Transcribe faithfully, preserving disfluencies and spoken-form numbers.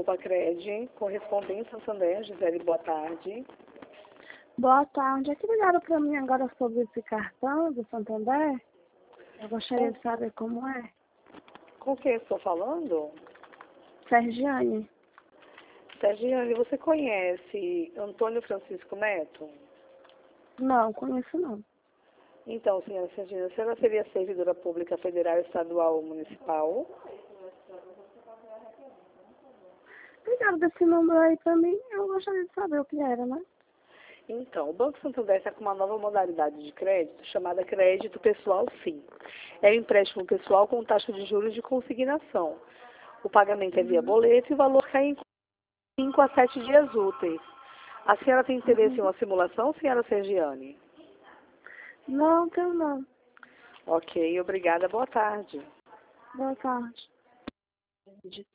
Bacred, correspondente Santander, Gisele, boa tarde. Boa tarde. É que ligaram para mim agora sobre esse cartão do Santander. Eu gostaria de saber como é. Com quem estou falando? Sergiane. Sergiane, você conhece Antônio Francisco Neto? Não, conheço não. Então, senhora Sergiane, a senhora seria servidora pública federal, estadual ou municipal? Ligaram desse número aí para mim, eu gostaria de saber o que era, né? Então, o Banco Santander está com uma nova modalidade de crédito chamada crédito pessoal sim. É um empréstimo pessoal com taxa de juros de consignação. O pagamento é via boleto e o valor cai em cinco a sete dias úteis. A senhora tem interesse em Uhum. uma simulação, senhora Sergiane? Não, tenho não. Ok, obrigada. Boa tarde. Boa tarde.